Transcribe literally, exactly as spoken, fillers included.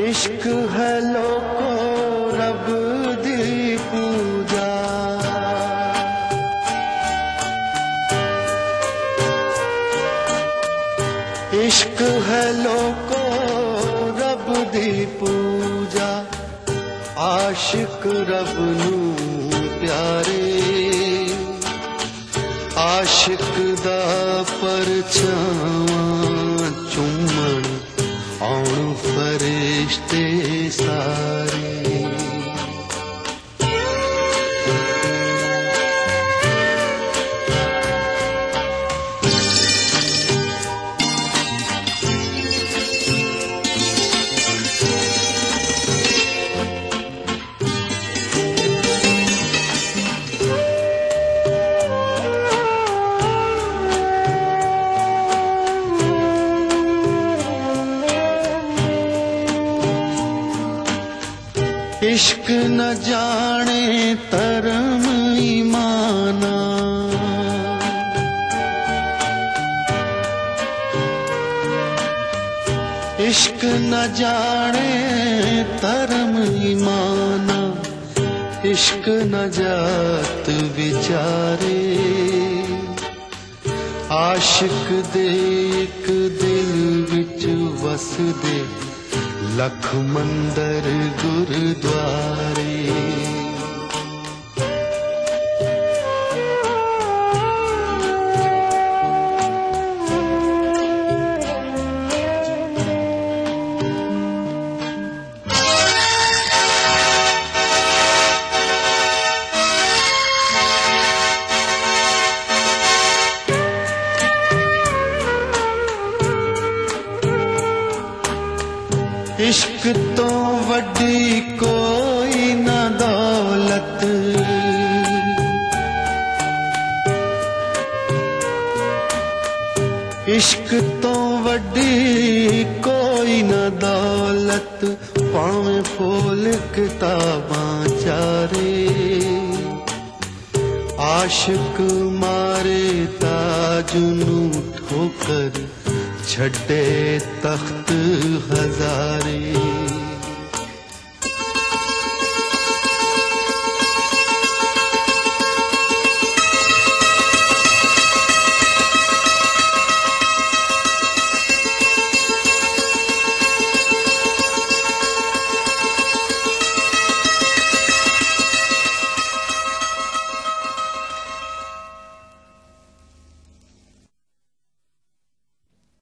इश्क है लोको रब दी पूजा, इश्क है लोको रब दी पूजा, आशिक रब नू प्यारे, आशिक दा परछावां चुम्मण आउण फरिश्ते सारे। इश्क न जाने धर्म ईमाना, इश्क न जाने धर्म ईमाना, इश्क न जात विचारे, आशिक दे एक दिल विच वसदे लख मंदर गुरुद्वारे। इश्क तो वड्डी कोई न दौलत, इश्क तो वड्डी कोई न दौलत, पावें फूल किताबां चारे, आशिक मारे ताज नू ठोकर छड़े तख्त हजारे।